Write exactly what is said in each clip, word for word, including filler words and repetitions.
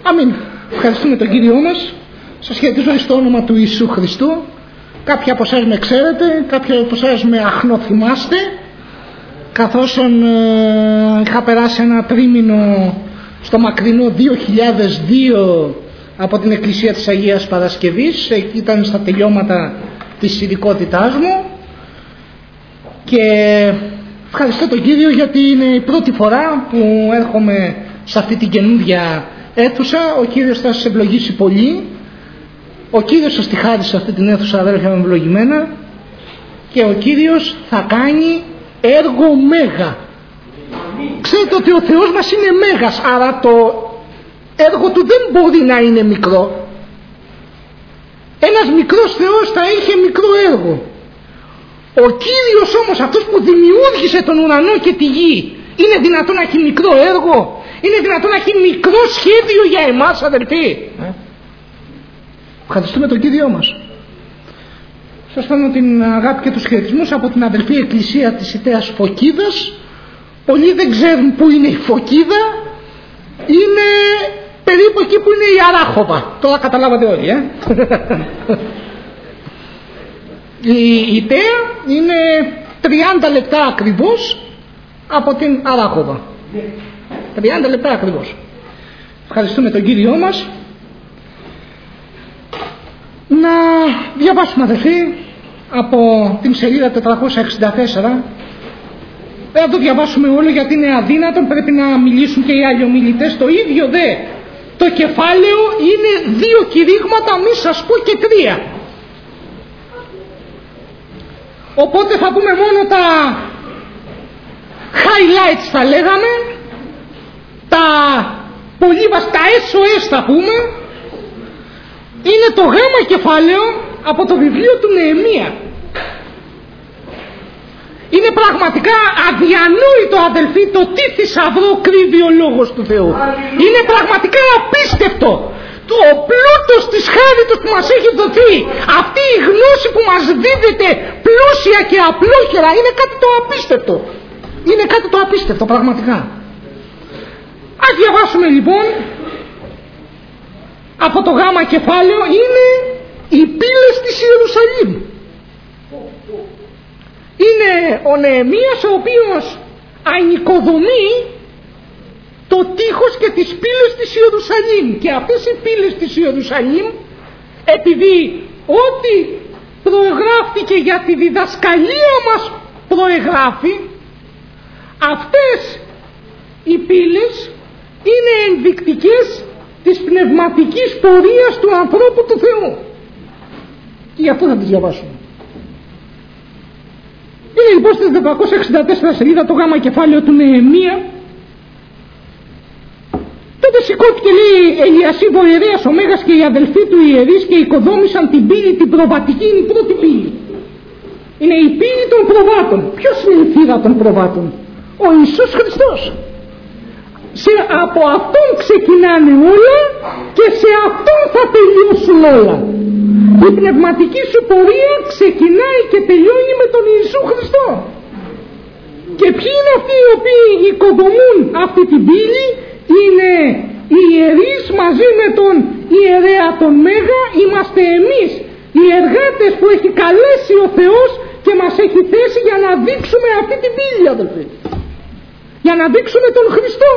Αμήν. Ευχαριστούμε τον Κύριό μας. Σας χαιρετίζω στο όνομα του Ιησού Χριστού. Κάποιοι από εσάς με ξέρετε, κάποιοι από εσάς με αχνοθυμάστε, καθώς ε, είχα περάσει ένα τρίμηνο στο μακρινό δύο χιλιάδες δύο από την Εκκλησία της Αγίας Παρασκευής. Εκεί ήταν στα τελειώματα της ειδικότητάς μου και ευχαριστώ τον Κύριο γιατί είναι η πρώτη φορά που έρχομαι σε αυτή την καινούργια αίθουσα. Ο Κύριος θα σας ευλογήσει πολύ. Ο Κύριος σας τη χάρισε αυτή την αίθουσα, αδέρφια μου, ευλογημένα, και ο Κύριος θα κάνει έργο μέγα. Ξέρετε ότι ο Θεός μας είναι μέγας, άρα το έργο του δεν μπορεί να είναι μικρό. Ένας μικρός Θεός θα είχε μικρό έργο. Ο Κύριος όμως, αυτός που δημιούργησε τον ουρανό και τη γη, είναι δυνατόν να έχει μικρό έργο? Είναι δυνατόν να έχει μικρό σχέδιο για εμάς, αδελφοί? Ε? Ευχαριστούμε τον Κύριό μας. Σας φέρνω την αγάπη και τους χαιρετισμούς από την αδελφή Εκκλησία της Ιτέας Φωκίδας. Πολλοί δεν ξέρουν που είναι η Φωκίδα. Είναι περίπου εκεί που είναι η Αράχοβα. Τώρα καταλάβατε όλοι, ε? Η Ιτέα είναι τριάντα λεπτά ακριβώς από την Αράχοβα. τριάντα λεπτά ακριβώς. Ευχαριστούμε τον Κύριό μας. Να διαβάσουμε, αδελφοί, από την σελίδα τετρακόσια εξήντα τέσσερα. Δεν θα το διαβάσουμε όλο γιατί είναι αδύνατο, πρέπει να μιλήσουν και οι άλλοι ομιλητές. Το ίδιο δε το κεφάλαιο είναι δύο κηρύγματα, μη σας πω και τρία. Οπότε θα πούμε μόνο τα highlights, θα λέγαμε, τα πολύ βασικά ες ο ες θα πούμε. Είναι το γάμα κεφάλαιο από το βιβλίο του Νεεμία. Είναι πραγματικά αδιανόητο, αδελφοί, το τι θησαυρό κρύβει ο Λόγος του Θεού. Είναι πραγματικά απίστευτο. Το πλούτος της χάριτος που μας έχει δοθεί, αυτή η γνώση που μας δίδεται πλούσια και απλόχερα, είναι κάτι το απίστευτο. Είναι κάτι το απίστευτο πραγματικά. Ας διαβάσουμε λοιπόν από το γάμα κεφάλαιο. Είναι οι πύλες της Ιερουσαλήμ. Είναι ο Νεεμίας ο οποίος ανοικοδομεί το τείχος και τις πύλες της Ιερουσαλήμ. Και αυτές οι πύλες της Ιερουσαλήμ, επειδή ό,τι προεγράφηκε για τη διδασκαλία μας προεγράφει, αυτές οι πύλες είναι ενδεικτικές της πνευματικής πορείας του ανθρώπου του Θεού. Και γι' αυτό θα τις διαβάσουμε. Είναι λοιπόν στις τετρακόσια εξήντα τέσσερα σελίδα το γάμα κεφάλαιο του Νεεμία. Τότε σηκώθηκε, λέει, Ελιασίβ ο ιερέας ο Μέγας και οι αδελφοί του ιερείς και οικοδόμησαν την πύλη την προβατική. Είναι η πρώτη πύλη. Είναι η πύλη των προβάτων. Ποιος είναι η θύρα των προβάτων? Ο Ιησούς Χριστός. Σε, από αυτόν ξεκινάνε όλα και σε αυτόν θα τελειώσουν όλα. Η πνευματική σου πορεία ξεκινάει και τελειώνει με τον Ιησού Χριστό. Και ποιοι είναι αυτοί οι οποίοι οικοδομούν αυτή την πύλη? Είναι οι ιερείς μαζί με τον ιερέα τον Μέγα. Είμαστε εμείς οι εργάτες που έχει καλέσει ο Θεός και μας έχει θέσει για να δείξουμε αυτή την πύλη, αδελφοί. Για να δείξουμε τον Χριστό.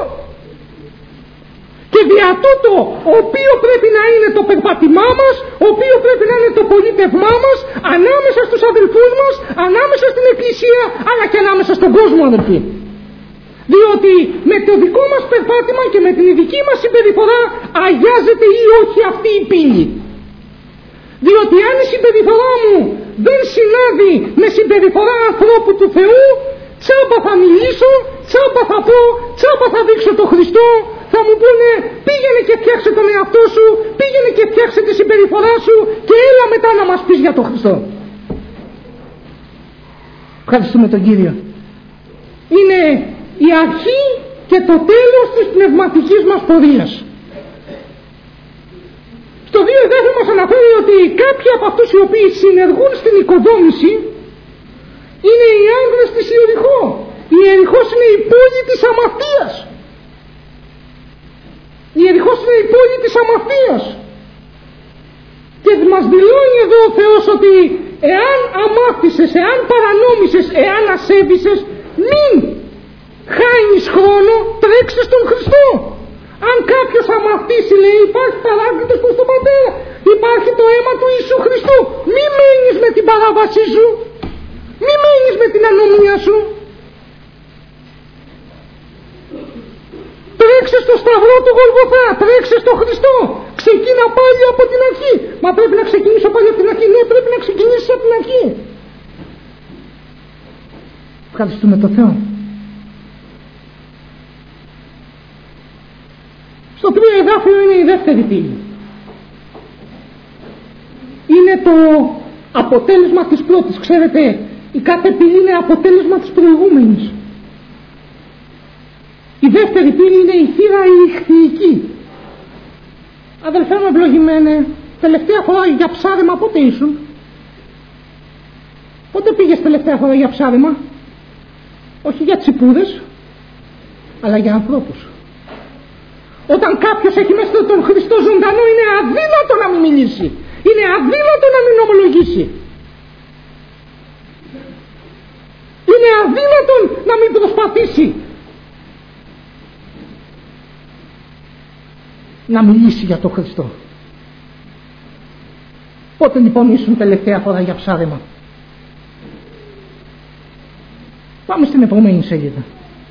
Και δια τούτο, ο οποίο πρέπει να είναι το περπατημά μας, ο οποίο πρέπει να είναι το πολίτευμά μας, ανάμεσα στους αδελφούς μας, ανάμεσα στην Εκκλησία, αλλά και ανάμεσα στον κόσμο, αδελφοί. Διότι με το δικό μας περπάτημα και με την ειδική μας συμπεριφορά αγιάζεται ή όχι αυτή η πύλη. Διότι αν η συμπεριφορά μου δεν συνάδει με συμπεριφορά ανθρώπου του Θεού, τσάμπα θα μιλήσω, τσάμπα θα πω, τσάμπα θα δείξω τον Χριστό. Θα μου πούνε πήγαινε και φτιάξε τον εαυτό σου, πήγαινε και φτιάξε τη συμπεριφορά σου και έλα μετά να μας πεις για τον Χριστό. Ευχαριστούμε τον Κύριο. Είναι η αρχή και το τέλος της πνευματικής μας πορείας. Στο δύο εδάφιο μας αναφέρει ότι κάποιοι από αυτούς οι οποίοι συνεργούν στην οικοδόμηση είναι οι άνδρες της Ιεριχώ. Η Ιεριχώς είναι η πόλη της αμαρτίας. Η Ιεριχώς είναι η πόλη της της αμαρτίας. Και μας δηλώνει εδώ ο Θεός ότι εάν αμάρτησες, εάν παρανόμησες, εάν ασέβησες, μην χάνεις χρόνο, τρέξεις στον Χριστό. Αν κάποιος αμαρτήσει, λέει, υπάρχει παράκλητος προς τον Πατέρα, υπάρχει το αίμα του Ιησού Χριστού. Μη μένεις με την παράβασή σου, μη μένεις με την ανομία σου. Τρέξε στο σταυρό του Γολγοθά, τρέξε στο Χριστό. Ξεκίνα πάλι από την αρχή. Μα πρέπει να ξεκινήσω πάλι από την αρχή. Ναι, πρέπει να ξεκινήσεις από την αρχή. Ευχαριστούμε τον Θεό. Στο τρίτο εδάφιο είναι η δεύτερη πύλη. Είναι το αποτέλεσμα της πρώτης. Ξέρετε, η κάθε πύλη είναι αποτέλεσμα της προηγούμενης. Η δεύτερη πύλη είναι η θύρα η ηχθυϊκή. Αδελφέ μου ευλογημένε, τελευταία φορά για ψάρεμα πότε ήσουν? Πότε πήγες τελευταία φορά για ψάρεμα? Όχι για τσιπούδες, αλλά για ανθρώπους. Όταν κάποιος έχει μέσα τον Χριστό ζωντανό, είναι αδύνατο να μην μιλήσει, είναι αδύνατο να μην ομολογήσει, είναι αδύνατο να μην προσπαθήσει να μιλήσει για τον Χριστό. Πότε λοιπόν ήσουν τελευταία φορά για ψάρεμα? Πάμε στην επόμενη σελίδα.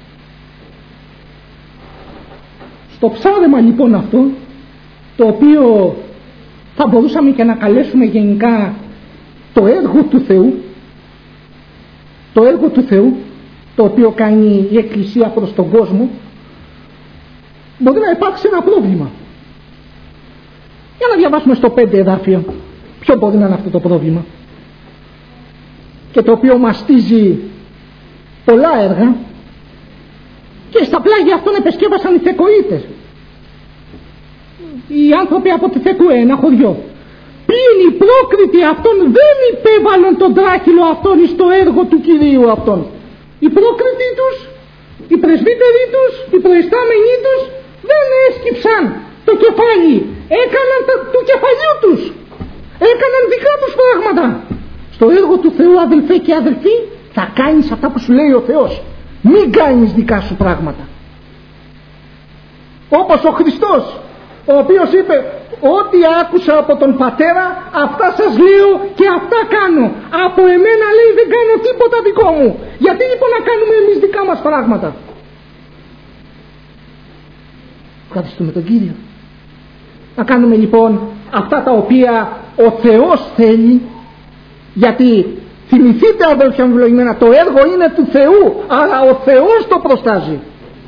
Στο ψάρεμα λοιπόν αυτό, το οποίο θα μπορούσαμε και να καλέσουμε γενικά το έργο του Θεού, το έργο του Θεού το οποίο κάνει η Εκκλησία προς τον κόσμο, μπορεί να υπάρξει ένα πρόβλημα. Για να διαβάσουμε στο πέντε εδάφιο ποιο μπορεί να είναι αυτό το πρόβλημα, και το οποίο μαστίζει πολλά έργα, και στα πλάγια αυτών επεσκεύασαν οι Θεκοίτες, οι άνθρωποι από τη Θεκουέ, ένα χωριό. Πλην οι πρόκριτοι αυτών δεν υπέβαλαν τον τράχυλο αυτόν στο έργο του Κυρίου αυτών. Οι πρόκριτοι τους, οι πρεσβύτεροι τους, οι προϊστάμενοι τους δεν έσκυψαν το κεφάλι, έκαναν το, του κεφαλιού τους, έκαναν δικά τους πράγματα. Στο έργο του Θεού, αδελφέ και αδελφοί, θα κάνεις αυτά που σου λέει ο Θεός, μην κάνεις δικά σου πράγματα. Όπως ο Χριστός, ο οποίος είπε, ό,τι άκουσα από τον Πατέρα αυτά σας λέω και αυτά κάνω, από εμένα λέει δεν κάνω τίποτα δικό μου. Γιατί λοιπόν να κάνουμε εμείς δικά μας πράγματα? Ευχαριστούμε τον Κύριο. Να κάνουμε λοιπόν αυτά τα οποία ο Θεός θέλει, γιατί θυμηθείτε αδέλφια μου ευλογημένα, το έργο είναι του Θεού, αλλά ο Θεός το προστάζει,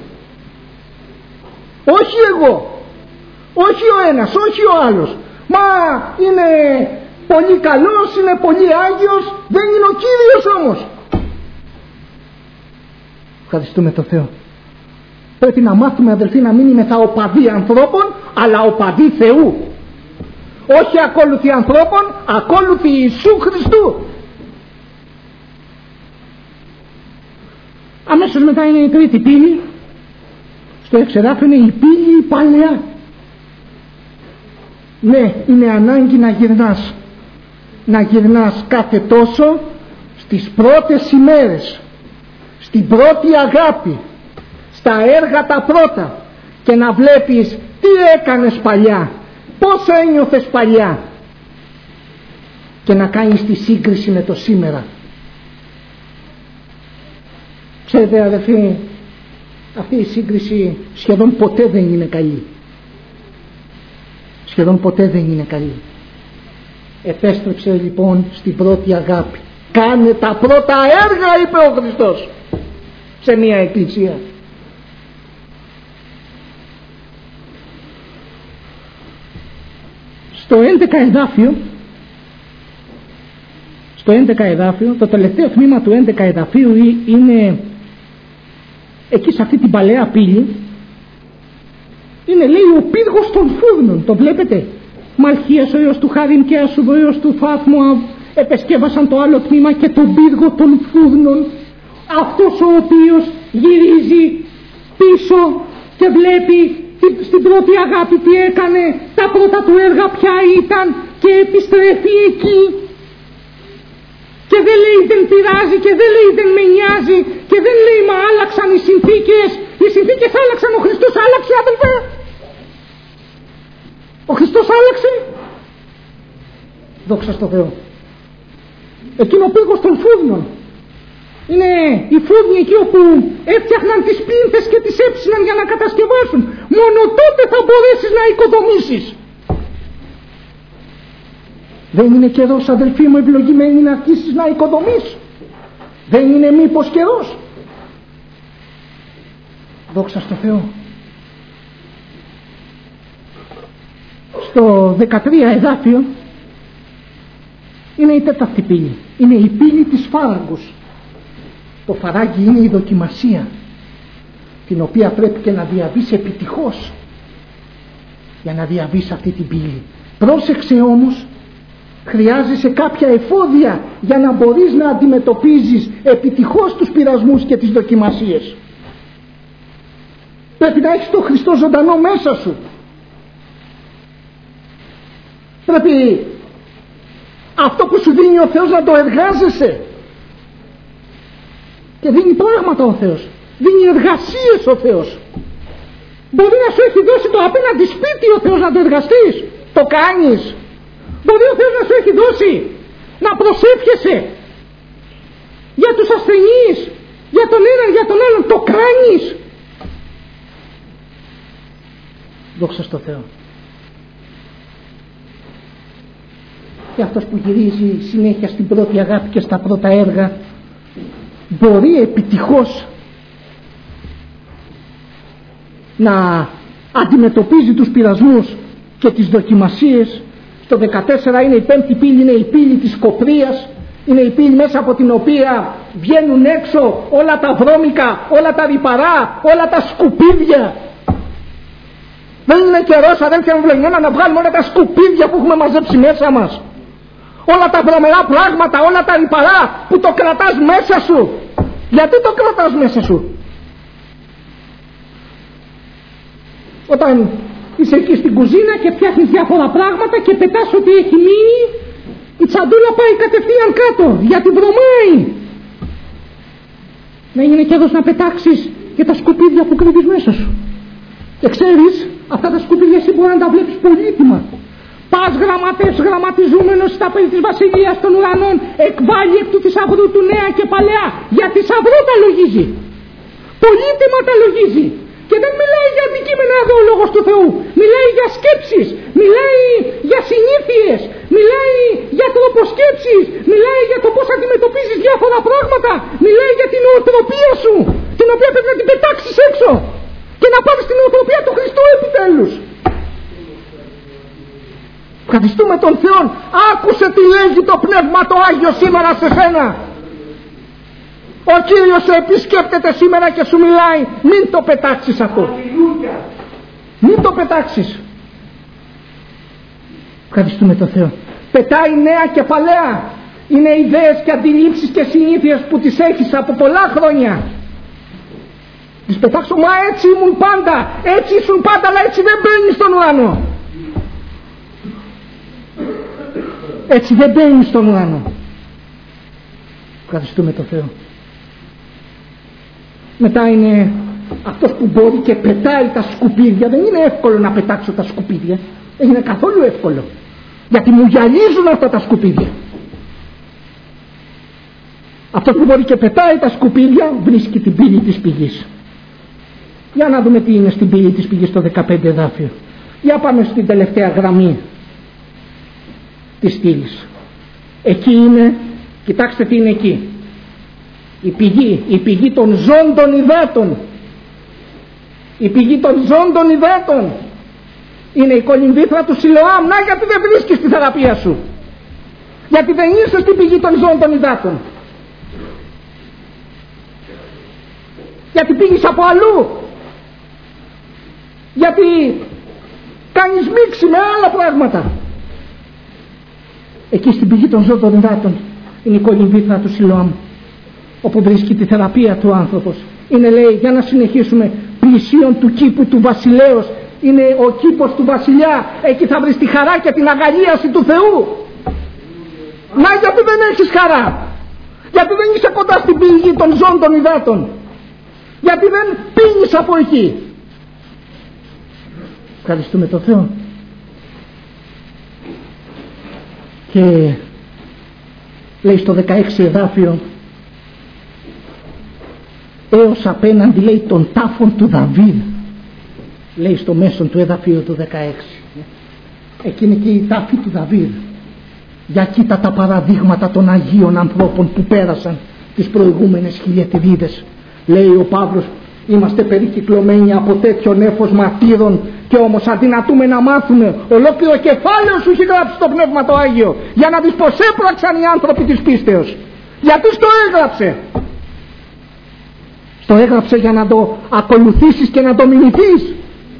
όχι εγώ, όχι ο ένας, όχι ο άλλος. Μα είναι πολύ καλός, είναι πολύ Άγιος, δεν είναι ο Κύριος όμως. Ευχαριστούμε τον Θεό. Πρέπει να μάθουμε αδελφοί να μην είμαστε οπαδοί ανθρώπων, αλλά οπαδοί Θεού. Όχι ακόλουθοι ανθρώπων, ακόλουθοι Ιησού Χριστού. Αμέσως μετά είναι η τρίτη πύλη. Στο εξεδάφιο είναι η πύλη η παλαιά. Ναι, είναι ανάγκη να γυρνάς. Να γυρνάς κάθε τόσο στις πρώτες ημέρες, στην πρώτη αγάπη, στα έργα τα πρώτα, και να βλέπεις τι έκανες παλιά, πώς ένιωθες παλιά, και να κάνεις τη σύγκριση με το σήμερα. Ξέρετε αδελφοί, αυτή η σύγκριση σχεδόν ποτέ δεν είναι καλή. Σχεδόν ποτέ δεν είναι καλή. Επέστρεψε λοιπόν στην πρώτη αγάπη. Κάνε τα πρώτα έργα, είπε ο Χριστός σε μια εκκλησία. Στο έντεκα εδάφιο, στο έντεκα εδάφιο, το τελευταίο τμήμα του έντεκα εδαφίου είναι εκεί σε αυτή την παλαιά πύλη, είναι λέει ο πύργος των φούρνων. Το βλέπετε? Μαλχίας ο ιός του Χάριμ και Ασουβ ο ιός του Φάθμου επεσκεύασαν το άλλο τμήμα και τον πύργο των φούρνων, αυτός ο οποίος γυρίζει πίσω και βλέπει στην πρώτη αγάπη τι έκανε, τα πρώτα του έργα ποια ήταν, και επιστρέφει εκεί και δεν λέει δεν πειράζει και δεν λέει δεν με νοιάζει και δεν λέει μα άλλαξαν οι συνθήκες. Οι συνθήκες άλλαξαν, ο Χριστός άλλαξε, αδελφέ. Ο Χριστός άλλαξε. Δόξα στο Θεό. Εκείνο πήγος των φούρνων. Είναι οι φούρνοι εκεί όπου έφτιαχναν τις πίνθες και τις έψιναν για να κατασκευάσουν. Μόνο τότε θα μπορέσεις να οικοδομήσεις. Δεν είναι καιρός, αδελφοί μου ευλογημένοι, να αρχίσεις να οικοδομείς? Δεν είναι μήπως καιρός? Δόξα στο Θεό. Στο δεκατρία εδάφιο είναι η τέταρτη πύλη. Είναι η πύλη της φάραγγος. Το φαράγγι είναι η δοκιμασία, την οποία πρέπει και να διαβείς επιτυχώς για να διαβείς αυτή την πύλη. Πρόσεξε όμως, χρειάζεσαι κάποια εφόδια για να μπορείς να αντιμετωπίζεις επιτυχώς τους πειρασμούς και τις δοκιμασίες. Πρέπει να έχεις τον Χριστό ζωντανό μέσα σου. Πρέπει αυτό που σου δίνει ο Θεός να το εργάζεσαι. Και δίνει πράγματα ο Θεός. Δίνει εργασίες ο Θεός. Μπορεί να σου έχει δώσει το απέναντι σπίτι ο Θεός να το εργαστείς. Το κάνεις. Μπορεί ο Θεός να σου έχει δώσει να προσεύχεσαι για τους ασθενείς, για τον έναν, για τον άλλον. Το κάνεις. Δόξα στο Θεό. Και αυτός που γυρίζει συνέχεια στην πρώτη αγάπη και στα πρώτα έργα μπορεί επιτυχώς να αντιμετωπίζει τους πειρασμούς και τις δοκιμασίες. Στο δεκατέσσερα είναι η πέμπτη πύλη, είναι η πύλη της κοπρίας. Είναι η πύλη μέσα από την οποία βγαίνουν έξω όλα τα βρώμικα, όλα τα ρυπαρά, όλα τα σκουπίδια. Δεν είναι καιρός, αδέλφια μου βλεγνιώνα, να βγάλουμε όλα τα σκουπίδια που έχουμε μαζέψει μέσα μας. Όλα τα βρωμερά πράγματα, όλα τα ρυπαρά που το κρατάς μέσα σου. Γιατί το κρατάς μέσα σου? Όταν είσαι εκεί στην κουζίνα και φτιάχνεις διάφορα πράγματα και πετάς ό,τι έχει μείνει, η τσαντούλα πάει κατευθείαν κάτω, γιατί βρωμάει. Δεν είναι καιρός να πετάξεις και τα σκουπίδια που κρύβεις μέσα σου. Και ξέρεις, αυτά τα σκουπίδια εσύ μπορεί να τα βλέπεις πολύτιμα. Πας γραμματεύς γραμματιζούμενος στα περί της βασιλείας των ουρανών, εκβάλλει εκ του θησαυρού του νέα και παλαιά. Για θησαυρό τα λογίζει. Πολύτιμα τα λογίζει. Και δεν μιλάει για αντικείμενα εδώ ο Λόγος του Θεού. Μιλάει για σκέψεις, μιλάει για συνήθειες, μιλάει για τρόπο σκέψης, μιλάει για το πώς αντιμετωπίζεις διάφορα πράγματα, μιλάει για την νοοτροπία σου, την οποία πρέπει να την πετάξεις έξω και να πάρεις την νοοτροπία του Χριστού επιτέλους. Ευχαριστούμε τον Θεό. Άκουσε τι λέγει το Πνεύμα το Άγιο σήμερα σε σένα. Ο Κύριος σε επισκέπτεται σήμερα και σου μιλάει. Μην το πετάξεις αυτό. Μην το πετάξεις. Ευχαριστούμε τον Θεό. Πετάει νέα και παλαιά. Είναι ιδέες και αντιλήψεις και συνήθειες που τις έχεις από πολλά χρόνια. Τις πετάξω, μα έτσι ήμουν πάντα. Έτσι ήσουν πάντα, αλλά έτσι δεν μπαίνεις στον ουρανό. Έτσι δεν μπαίνεις στον ουρανό. Ευχαριστούμε τον Θεό. Μετά είναι αυτός που μπορεί και πετάει τα σκουπίδια. Δεν είναι εύκολο να πετάξω τα σκουπίδια. Δεν είναι καθόλου εύκολο. Γιατί μου γυαλίζουν αυτά τα σκουπίδια. Αυτός που μπορεί και πετάει τα σκουπίδια βρίσκει την πύλη της πηγής. Για να δούμε τι είναι στην πύλη της πηγής στο δεκαπέντε εδάφιο. Για πάμε στην τελευταία γραμμή της στήλης. Εκεί είναι, κοιτάξτε τι είναι εκεί. Η πηγή, η πηγή των ζώντων υδάτων. Η πηγή των ζώντων υδάτων. Είναι η κολυμβήθρα του Σιλοάμ. Να, γιατί δεν βρίσκεις τη θεραπεία σου. Γιατί δεν είσαι στην πηγή των ζώντων υδάτων. Γιατί πήγες από αλλού. Γιατί κάνεις μίξη με άλλα πράγματα. Εκεί στην πηγή των ζώντων υδάτων είναι η κολυμβήθρα του Σιλοάμ, όπου βρίσκει τη θεραπεία του άνθρωπος. Είναι, λέει, για να συνεχίσουμε, πλησίον του κήπου του βασιλέως είναι ο κήπος του βασιλιά. Εκεί θα βρεις τη χαρά και την αγαλίαση του Θεού. Να, γιατί δεν έχεις χαρά? Γιατί δεν είσαι κοντά στην πηγή των ζώων των υδάτων? Γιατί δεν πίνεις από εκεί? Ευχαριστούμε τον Θεό. Και λέει στο δεκαέξι εδάφιο, έως απέναντι, λέει, των τάφων του Δαβίδ, λέει στο μέσον του εδαφίου του δεκαέξι. Εκείνη και η τάφη του Δαβίδ. Για κοίτα τα παραδείγματα των Αγίων ανθρώπων που πέρασαν τις προηγούμενες χιλιετιδίδες. Λέει ο Παύλος, είμαστε περικυκλωμένοι από τέτοιο νέφος μαρτύρων, και όμως αδυνατούμε να μάθουμε. Ολόκληρο κεφάλαιο σου έχει γράψει το Πνεύμα το Άγιο, για να δεις πως έπραξαν οι άνθρωποι της πίστεως. Γιατί στο έγραψε? Στο έγραψε για να το ακολουθήσεις και να το μιμηθείς.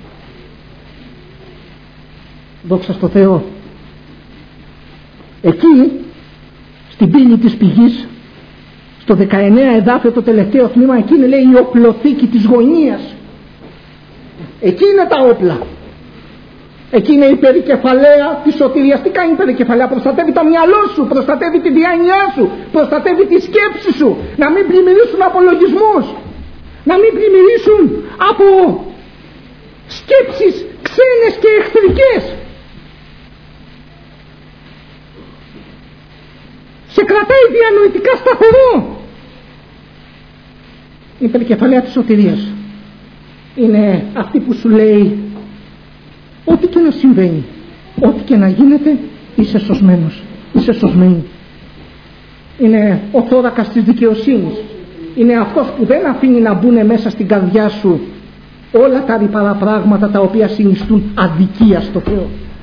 Δόξα στο Θεό. Εκεί στην πύλη της πηγής, στο δεκαεννέα εδάφιο, το τελευταίο τμήμα, εκεί είναι, λέει, η οπλοθήκη της γωνίας. Εκεί είναι τα όπλα. Εκεί είναι η περικεφαλαία της σωτηρίας. Τι κάνει η περικεφαλαία? Προστατεύει το μυαλό σου, προστατεύει τη διάνοιά σου, προστατεύει τη σκέψη σου, να μην πλημμυρίσουν από λογισμούς, να μην πλημμυρίσουν από σκέψεις ξένες και εχθρικές. Σε κρατάει διανοητικά σταθερό. Η περικεφαλαία της σωτηρίας είναι αυτή που σου λέει ό,τι και να συμβαίνει, ό,τι και να γίνεται, είσαι σωσμένος, είσαι σωσμένη. Είναι ο θώρακας της δικαιοσύνης. Είναι αυτός που δεν αφήνει να μπουν μέσα στην καρδιά σου όλα τα ρυπαρά πράγματα τα οποία συνιστούν αδικία στο Θεό.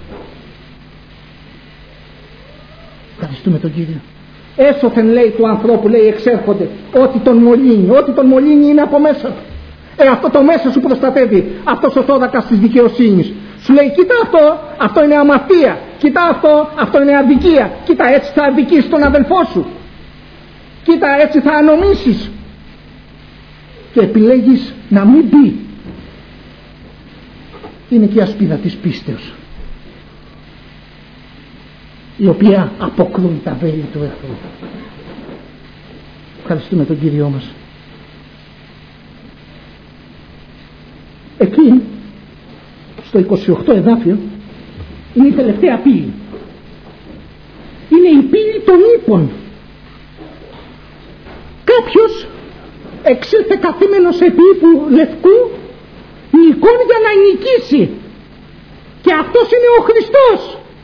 Ευχαριστούμε τον Κύριο. Έσωθεν, λέει, του ανθρώπου, λέει, εξέρχονται ό,τι τον μολύνει, ό,τι τον μολύνει είναι από μέσα του. Ε, αυτό το μέσα σου προστατεύει αυτός ο θώρακας της δικαιοσύνης. Σου λέει, κοίτα αυτό, αυτό είναι αμαρτία. Κοίτα αυτό, αυτό είναι αδικία. Κοίτα, έτσι θα αδικήσεις τον αδελφό σου. Κοίτα, έτσι θα ανομήσεις. Και επιλέγεις να μην μπει. Είναι και η ασπίδα της πίστεως, η οποία αποκρούει τα βέλη του εχθρού. Ευχαριστούμε τον Κύριό μας. Εκεί στο είκοσι οκτώ εδάφιο είναι η τελευταία πύλη. Είναι η πύλη των ύπων. Κάποιος εξήλθε καθήμενος επί ύπου λευκού νικών για να νικήσει, και αυτός είναι ο Χριστός.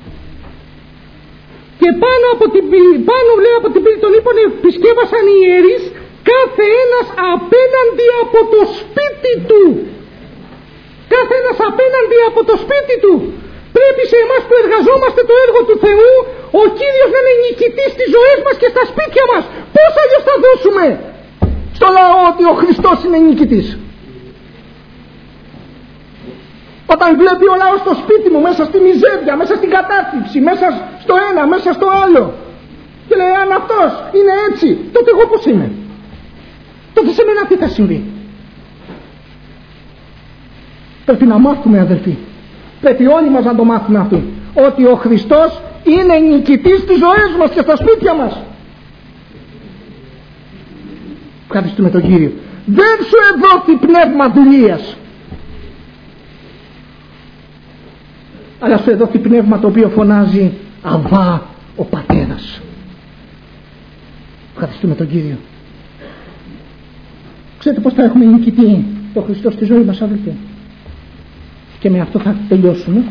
Και πάνω από την πύλη, πάνω λέει από την πύλη των ύπων, επισκέβασαν οι ιερείς, κάθε ένας απέναντι από το σπίτι του. Κάθε ένας απέναντι από το σπίτι του. Πρέπει σε εμάς που εργαζόμαστε το έργο του Θεού, ο Κύριος να είναι νικητής στις ζωές μας και στα σπίτια μας. Πώς αλλιώς θα δώσουμε στο λαό ότι ο Χριστός είναι νικητής? Όταν βλέπει ο λαός στο σπίτι μου, μέσα στη μιζέρια, μέσα στην κατάθλιψη, μέσα στο ένα, μέσα στο άλλο, και λέει, αν αυτός είναι έτσι, τότε εγώ πώς είμαι? Τότε σε μένα τι θα συμβεί? Πρέπει να μάθουμε, αδελφοί, πρέπει όλοι μας να το μάθουμε αυτό, ότι ο Χριστός είναι νικητής στις ζωές μας και στα σπίτια μας. Ευχαριστούμε τον Κύριο. Δεν σου εδόθη πνεύμα δουλείας, αλλά σου εδόθη πνεύμα το οποίο φωνάζει Αβά ο Πατέρας. Ευχαριστούμε τον Κύριο. Ξέρετε πως θα έχουμε νικητή το Χριστό στη ζωή μας, αδελφοί? Και με αυτό θα τελειώσουμε.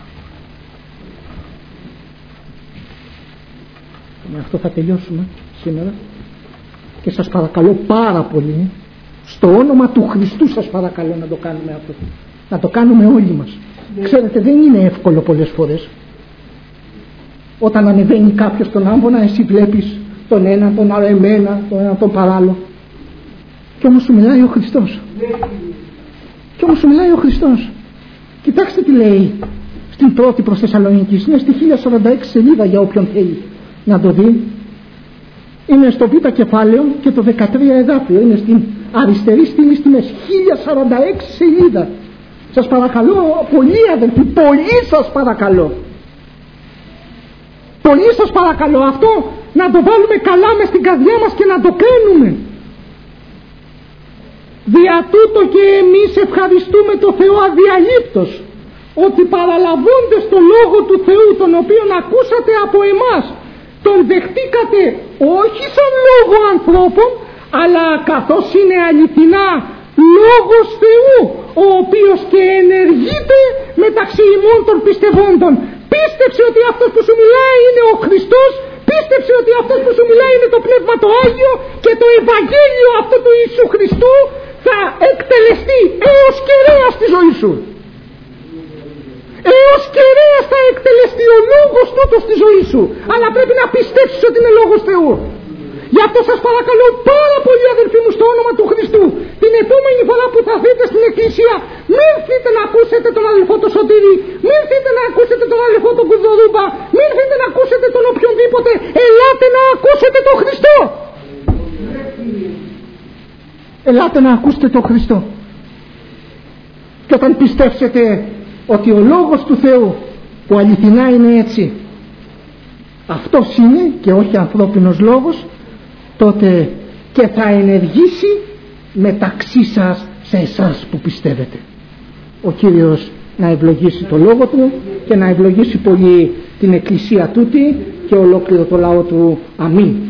Με αυτό θα τελειώσουμε σήμερα. Και σας παρακαλώ πάρα πολύ, στο όνομα του Χριστού σας παρακαλώ να το κάνουμε αυτό. Να το κάνουμε όλοι μας. Yeah. Ξέρετε, δεν είναι εύκολο πολλές φορές. Όταν ανεβαίνει κάποιος στον άμβονα, εσύ βλέπεις τον ένα, τον άλλο, εμένα, τον ένα, τον παράλληλο. Και όμως σου μιλάει ο Χριστός. Yeah. Και όμως σου μιλάει ο Χριστός. Κοιτάξτε τι λέει στην πρώτη προς Θεσσαλονίκης. Είναι στη χίλια σαράντα έξι σελίδα για όποιον θέλει να το δει. Είναι στο β' κεφάλαιο και το δεκατρία εδάφιο. Είναι στην αριστερή στήλη στη μέση. χίλια σαράντα έξι σελίδα. Σας παρακαλώ πολύ αδελφοί, πολύ σας παρακαλώ. Πολύ σας παρακαλώ αυτό να το βάλουμε καλά μες στην καρδιά μας και να το κάνουμε. Δια τούτο και εμείς ευχαριστούμε το Θεό αδιαλείπτως, ότι παραλαβώντες το Λόγο του Θεού, τον οποίον ακούσατε από εμάς, τον δεχτήκατε όχι σαν λόγο ανθρώπων, αλλά καθώς είναι αληθινά Λόγος Θεού, ο οποίος και ενεργείται μεταξύ ημών των πιστευόντων. Πίστεψε ότι αυτός που σου μιλάει είναι ο Χριστός, πίστεψε ότι αυτός που σου μιλάει είναι το Πνεύμα το Άγιο, και το Ευαγγέλιο αυτού του Ιησού Χριστού θα εκτελεστεί έως κεραία στη ζωή σου. Έως κεραία θα εκτελεστεί ο λόγος τούτος στη ζωή σου, αλλά πρέπει να πιστέψεις ότι είναι λόγος Θεού. Γι' αυτό σας παρακαλώ πάρα πολύ αδελφοί μου, στο όνομα του Χριστού, την επόμενη φορά που θα δείτε στην εκκλησία, μην έρθετε να ακούσετε τον αδελφό τον Σωτήρη, μην έρθετε να ακούσετε τον αδελφό τον Κουδωρούμπα, μην έρθετε να ακούσετε τον οποιονδήποτε, ελάτε να ακούσετε τον Χριστό. Ελάτε να ακούσετε τον Χριστό. Και όταν πιστέψετε ότι ο Λόγος του Θεού, που αληθινά είναι έτσι, αυτός είναι και όχι ανθρώπινος λόγος, τότε και θα ενεργήσει μεταξύ σας σε εσάς που πιστεύετε. Ο Κύριος να ευλογήσει το Λόγο Του και να ευλογήσει πολύ την Εκκλησία τούτη και ολόκληρο το λαό Του. Αμήν.